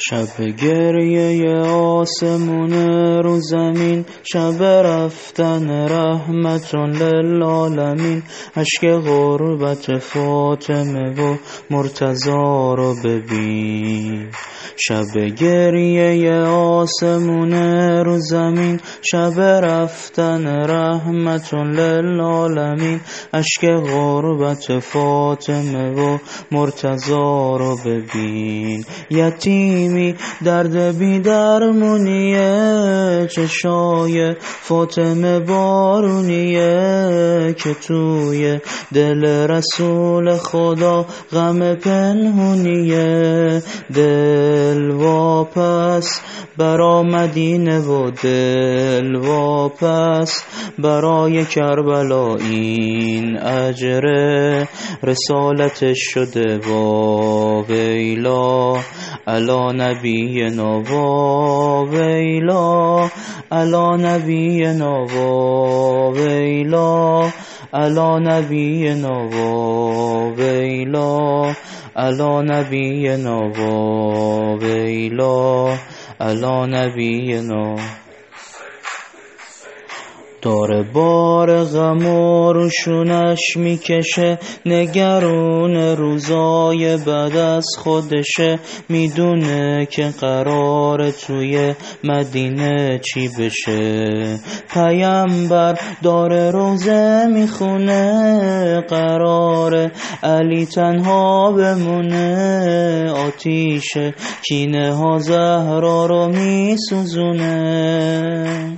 شب گریه آسمون رو زمین، شب رفتن رحمت للعالمین. اشک غربت فاطمه و مرتضی رو ببین. شب گریه آسمون رو زمین، شب رفتن رحمت للعالمین. اشک غربت فاطمه و مرتضی رو ببین. یتیمی درد بی درمونیه، چشای فاطمه بارونیه که توی دل رسول خدا غم پنهونیه. دل واپس برا مدینه و دل واپس برای کربلا، این اجر رسالتش شده وا ویلا علی نبینا وا ویلا علی نبینا وا ویلا علی نبینا وا ویلا علی نبینا وا ویلا علی نبینا. داره بار غم و روشونش میکشه، نگرون روزای بعد از خودشه. میدونه که قرار توی مدینه چی بشه. پیامبر داره روزه میخونه، قرار علی تنها بمونه. آتیش کینه ها زهرا رو میسوزونه.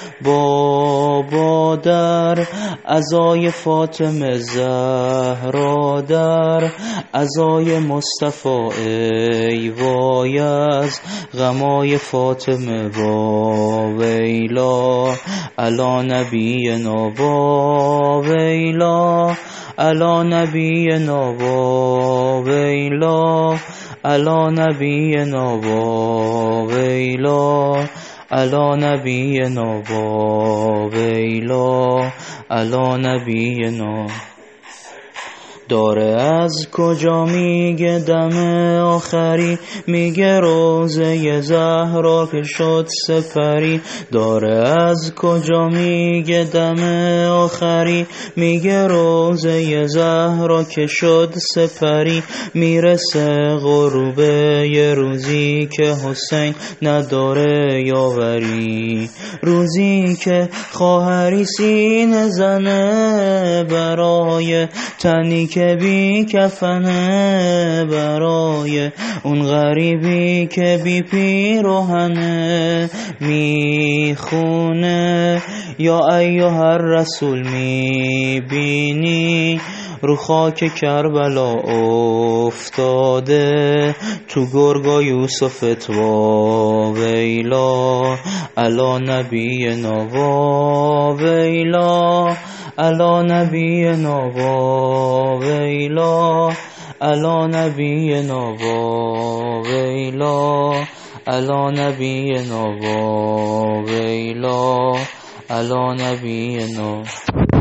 بابا در عزای فاطمه زهرا، در عزای مصطفی ای وای از غمای فاطمه وا ویلا علی نبینا وا ویلا علی نبینا وا ویلا علی نبینا وا ویلا علی نبینا وا ویلا علی نبینا. داره از کجا میگه دم آخری، میگه روزه زهرا که شد سپری. داره از کجا میگه دم آخری، میگه روزه زهرا که شد سپری. میرسه غروب یه روزی که حسین نداره یاوری، روزی که خواهری سینه زنه برای تنی که بی کفنه، برای اون غریبی که بی پیراهنه. میخونه یا ایها الرسول، میبینی رو خاک کربلا افتاده تو گرگا یوسفت وا ویلا علی نبینا وا ویلا علی نبینا وا ویلا علی نبینا وا ویلا علی نبینا وا ویلا علی نبینا.